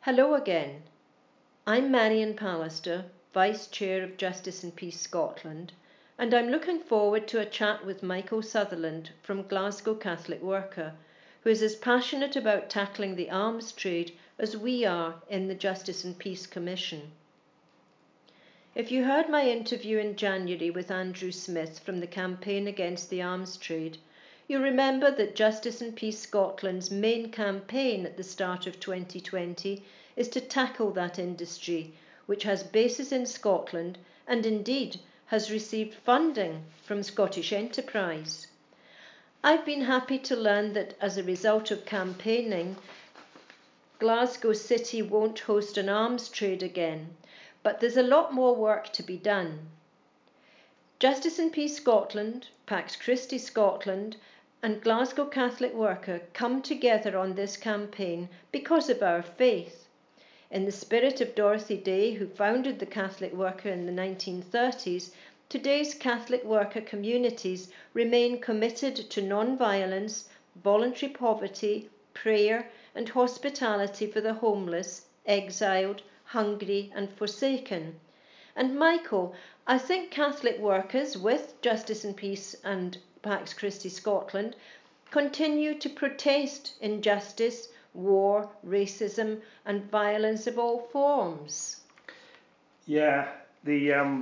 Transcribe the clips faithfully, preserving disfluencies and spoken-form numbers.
Hello again. I'm Marion Pallister, Vice Chair of Justice and Peace Scotland, and I'm looking forward to a chat with Michael Sutherland from Glasgow Catholic Worker, who is as passionate about tackling the arms trade as we are in the Justice and Peace Commission. If you heard my interview in January with Andrew Smith from the Campaign Against the Arms Trade, you remember that Justice and Peace Scotland's main campaign at the start of twenty twenty is to tackle that industry, which has bases in Scotland and indeed has received funding from Scottish Enterprise. I've been happy to learn that as a result of campaigning, Glasgow City won't host an arms trade again, but there's a lot more work to be done. Justice and Peace Scotland, Pax Christi Scotland, and Glasgow Catholic Worker come together on this campaign because of our faith. In the spirit of Dorothy Day, who founded the Catholic Worker in the nineteen thirties, today's Catholic Worker communities remain committed to non-violence, voluntary poverty, prayer, and hospitality for the homeless, exiled, hungry, and forsaken. And Michael, I think Catholic workers with Justice and Peace and Pax Christi Scotland continue to protest injustice, war, racism, and violence of all forms. Yeah, the um,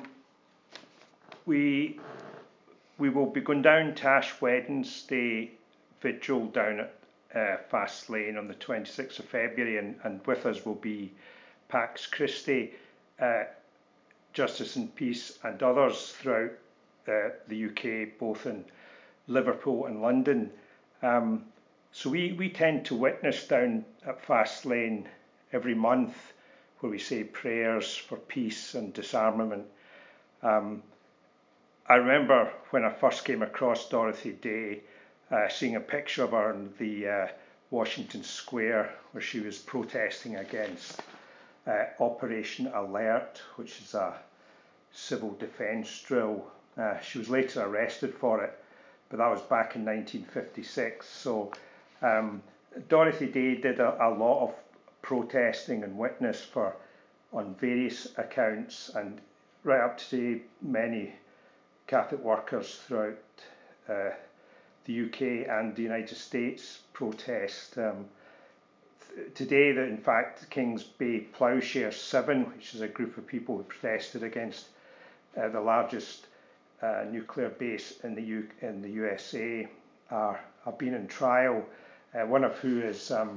we we will be going down to Ash Wednesday vigil down at uh, Fast Lane on the twenty-sixth of February, and, and with us will be Pax Christi, uh, Justice and Peace, and others throughout uh, the U K, both in Liverpool and London. Um, so we, we tend to witness down at Fast Lane every month, where we say prayers for peace and disarmament. Um, I remember when I first came across Dorothy Day, uh, seeing a picture of her in the uh, Washington Square, where she was protesting against uh, Operation Alert, which is a civil defence drill. Uh, she was later arrested for it, but that was back in nineteen fifty-six. So um, Dorothy Day did a, a lot of protesting and witness for on various accounts, and right up to today, many Catholic workers throughout uh, the U K and the United States protest. Um, th- today, that in fact, Kings Bay Ploughshare seven, which is a group of people who protested against uh, the largest uh, nuclear base in the U- in the U S A, are have been in trial. Uh, one of who is um,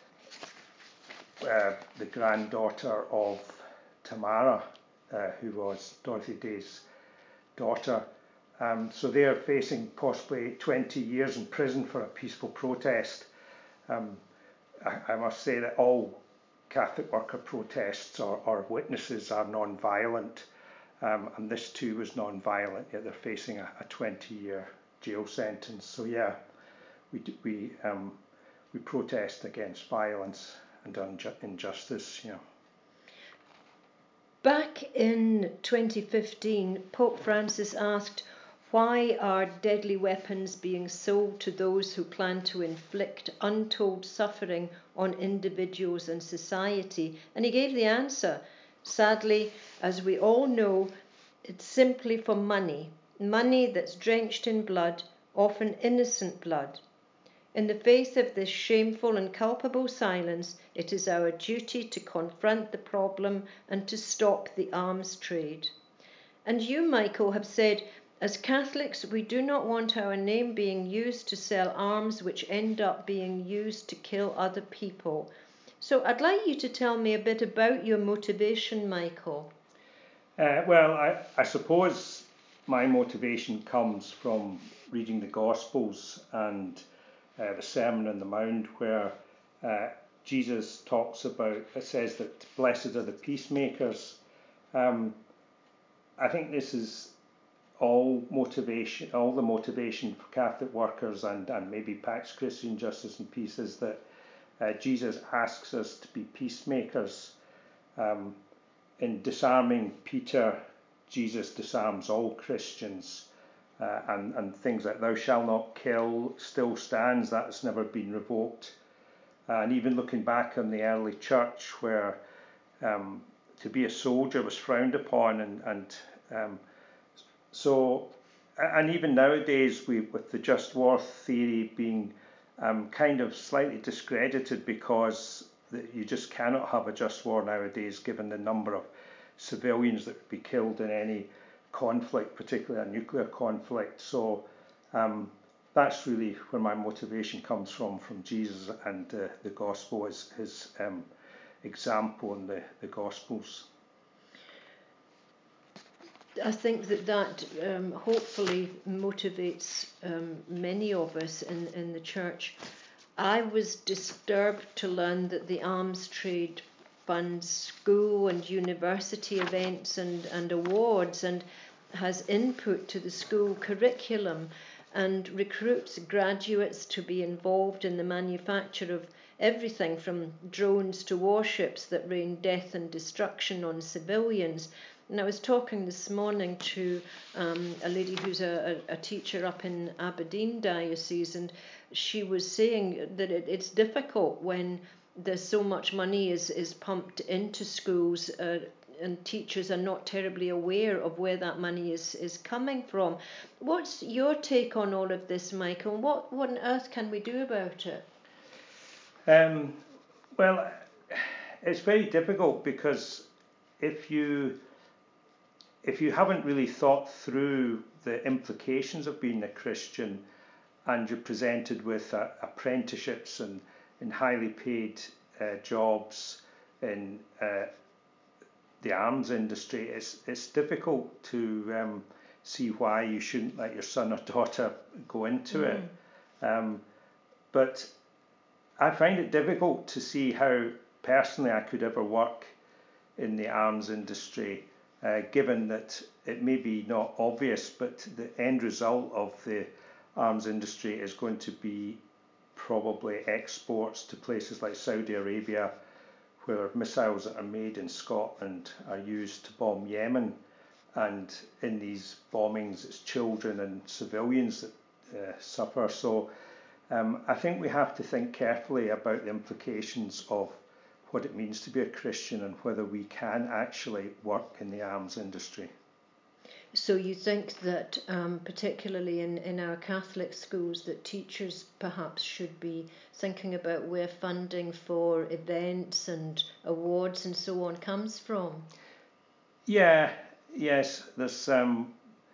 uh, the granddaughter of Tamara, uh, who was Dorothy Day's daughter. Um, so they are facing possibly twenty years in prison for a peaceful protest. Um, I, I must say that all Catholic worker protests or, or witnesses are non-violent, um, and this too was non-violent, yet they're facing a, a twenty-year jail sentence. So yeah, we we um, we protest against violence and unju- injustice. Yeah. Back in twenty fifteen, Pope Francis asked, why are deadly weapons being sold to those who plan to inflict untold suffering on individuals and society? And he gave the answer. Sadly, as we all know, it's simply for money, money that's drenched in blood, often innocent blood. In the face of this shameful and culpable silence, it is our duty to confront the problem and to stop the arms trade. And you, Michael, have said, as Catholics, we do not want our name being used to sell arms which end up being used to kill other people. So I'd like you to tell me a bit about your motivation, Michael. Uh, well, I, I suppose my motivation comes from reading the Gospels and uh, the Sermon on the Mount, where uh, Jesus talks about, it says that blessed are the peacemakers. Um, I think this is all motivation, all the motivation for Catholic workers and, and maybe Pax Christi, Justice and Peace, is that uh, Jesus asks us to be peacemakers. Um, in disarming Peter, Jesus disarms all Christians, uh, and, and things like thou shalt not kill still stands, that has never been revoked. and even looking back on the early church, where um, to be a soldier was frowned upon, and, and um, so, and even nowadays, we, with the just war theory being um, kind of slightly discredited, because the, you just cannot have a just war nowadays, given the number of civilians that would be killed in any conflict, particularly a nuclear conflict. So um, that's really where my motivation comes from, from Jesus and uh, the gospel, is his um, example in the, the gospels. I think that that um, hopefully motivates um, many of us in, in the church. I was disturbed to learn that the alms trade funds school and university events and, and awards, and has input to the school curriculum, and recruits graduates to be involved in the manufacture of everything from drones to warships that rain death and destruction on civilians. And I was talking this morning to um, a lady who's a, a, a teacher up in Aberdeen Diocese, and she was saying that it, it's difficult when there's so much money is, is pumped into schools, uh, and teachers are not terribly aware of where that money is, is coming from. What's your take on all of this, Michael? What, what on earth can we do about it? Um, well, it's very difficult, because if you if you haven't really thought through the implications of being a Christian, and you're presented with uh, apprenticeships and in highly paid uh, jobs in uh, the arms industry, it's it's difficult to um, see why you shouldn't let your son or daughter go into mm. it. Um, but I find it difficult to see how personally I could ever work in the arms industry, uh, given that it may be not obvious, but the end result of the arms industry is going to be probably exports to places like Saudi Arabia, where missiles that are made in Scotland are used to bomb Yemen. And in these bombings, it's children and civilians that uh, suffer. So um, I think we have to think carefully about the implications of what it means to be a Christian, and whether we can actually work in the arms industry. So you think that, um, particularly in, in our Catholic schools, that teachers perhaps should be thinking about where funding for events and awards and so on comes from? Yeah, yes. There's um,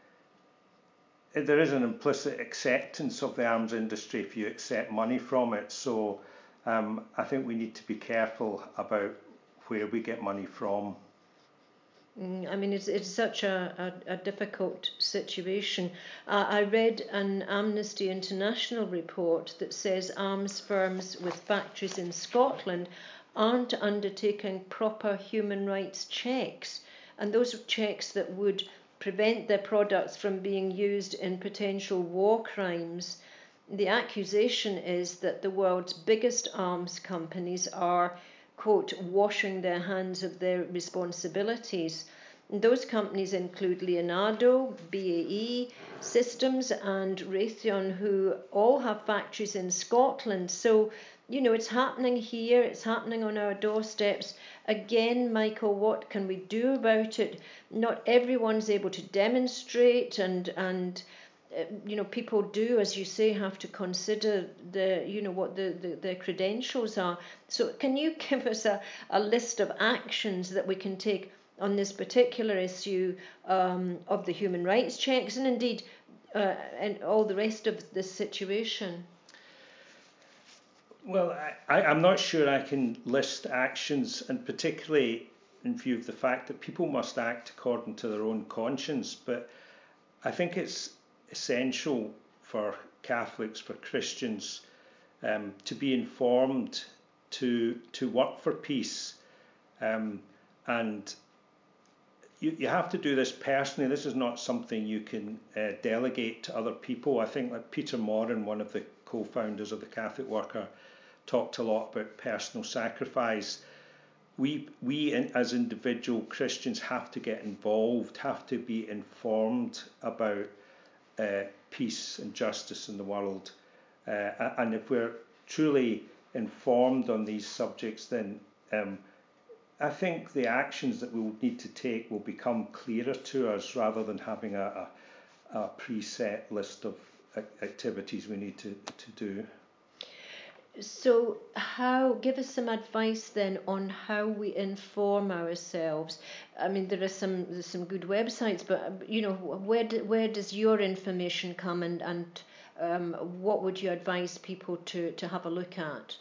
there is an implicit acceptance of the arms industry if you accept money from it. So um, I think we need to be careful about where we get money from. I mean, it's, it's such a, a, a difficult situation. Uh, I read an Amnesty International report that says arms firms with factories in Scotland aren't undertaking proper human rights checks, and those are checks that would prevent their products from being used in potential war crimes. The accusation is that the world's biggest arms companies are, quote, washing their hands of their responsibilities. And those companies include Leonardo, B A E Systems and Raytheon, who all have factories in Scotland. So, you know, it's happening here, it's happening on our doorsteps. Again, Michael, what can we do about it? Not everyone's able to demonstrate, and and you know, people do, as you say, have to consider the, you know, what the, the, their credentials are. So can you give us a, a list of actions that we can take on this particular issue um, of the human rights checks, and indeed uh, and all the rest of this situation? Well, I, I'm not sure I can list actions, and particularly in view of the fact that people must act according to their own conscience. But I think it's essential for Catholics, for Christians, um, to be informed, to to work for peace, um, and you, you have to do this personally. This is not something you can uh, delegate to other people. I think that Peter Moran, one of the co-founders of the Catholic Worker, talked a lot about personal sacrifice. We, we as individual Christians have to get involved, have to be informed about uh, peace and justice in the world. Uh, and if we're truly informed on these subjects, then um, I think the actions that we will need to take will become clearer to us rather than having a, a, a preset list of activities we need to, to do. So, how? Give us some advice then on how we inform ourselves. I mean, there are some there's some good websites, but you know, where do, where does your information come, and and um, what would you advise people to to have a look at?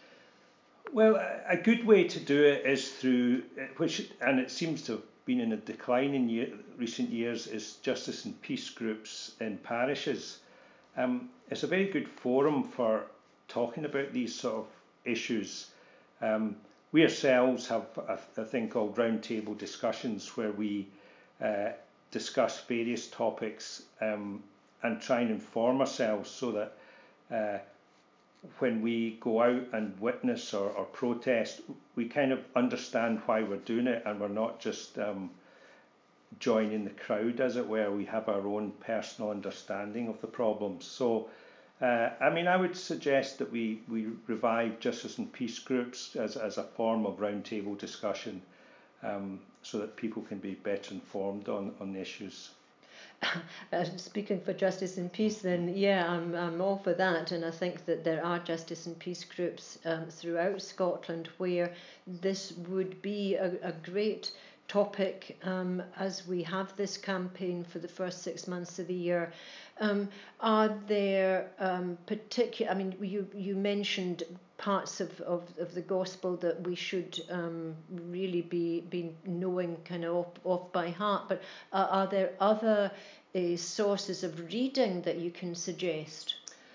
Well, a good way to do it is through, which, and it seems to have been in a decline in year, recent years, is justice and peace groups in parishes. Um, it's a very good forum for talking about these sort of issues. Um, we ourselves have a, a thing called roundtable discussions where we uh, discuss various topics um, and try and inform ourselves so that uh, when we go out and witness or, or protest, we kind of understand why we're doing it, and we're not just um, joining the crowd, as it were. We have our own personal understanding of the problems. So, uh, I mean, I would suggest that we, we revive justice and peace groups as, as a form of roundtable discussion, um, so that people can be better informed on, on issues. Uh, speaking for justice and peace, then yeah, I'm I'm all for that, and I think that there are justice and peace groups um, throughout Scotland where this would be a, a great topic um, as we have this campaign for the first six months of the year. Um, are there um, particular? I mean, you you mentioned parts of, of, of the gospel that we should um, really be be knowing kind of off, off by heart, but uh, are there other uh, sources of reading that you can suggest?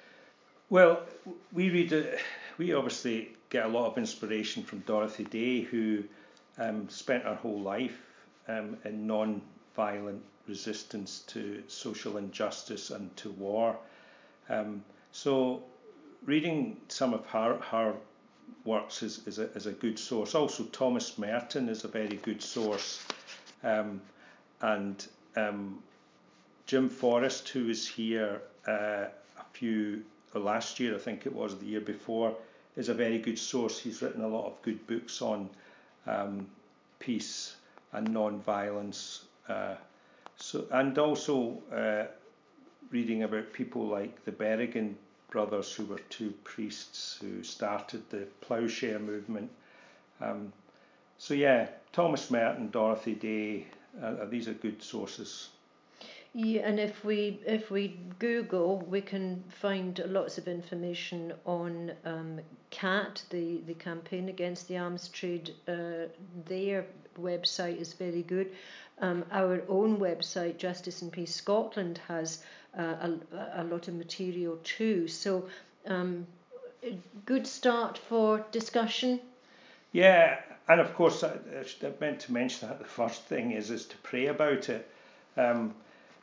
Well, we read it, we obviously get a lot of inspiration from Dorothy Day, who um, spent her whole life um, in non-violent resistance to social injustice and to war. Um, so reading some of her, her works is, is, a, is a good source. Also, Thomas Merton is a very good source. Um, and um, Jim Forrest, who was here uh, a few, uh, last year I think it was, the year before, is a very good source. He's written a lot of good books on um, peace and non-violence. Uh, so, and also uh, reading about people like the Berrigan brothers, who were two priests who started the Ploughshare movement. Um, so yeah, Thomas Merton, Dorothy Day, uh, these are good sources. Yeah, and if we if we Google, we can find lots of information on um, C A T, the, the campaign against the arms trade. Uh, their website is very good. Um, our own website, Justice and Peace Scotland, has uh, a, a lot of material too. So, um, a good start for discussion. Yeah, and of course, I, I meant to mention that the first thing is is to pray about it. Um,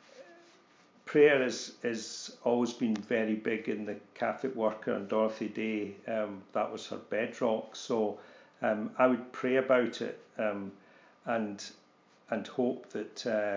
prayer is is always been very big in the Catholic worker, and Dorothy Day, um, that was her bedrock. So um, I would pray about it um, and and hope that uh,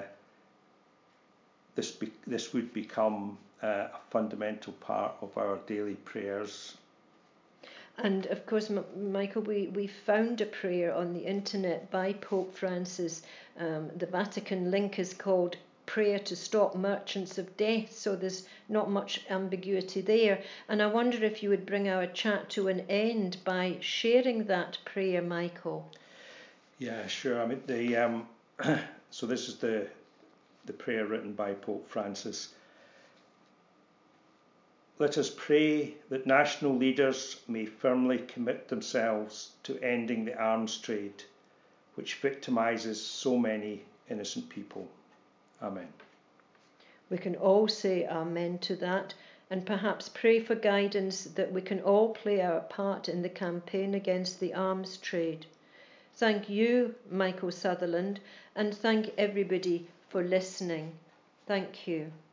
this be, this would become uh, a fundamental part of our daily prayers. And of course, M- Michael, we, we found a prayer on the internet by Pope Francis. Um, the Vatican link is called Prayer to Stop Merchants of Death, so there's not much ambiguity there. And I wonder if you would bring our chat to an end by sharing that prayer, Michael. Yeah, sure. I mean, the um, so this is the the prayer written by Pope Francis. Let us pray that national leaders may firmly commit themselves to ending the arms trade, which victimises so many innocent people. Amen. We can all say amen to that, and perhaps pray for guidance that we can all play our part in the campaign against the arms trade. Thank you, Michael Sutherland, and thank everybody for listening. Thank you.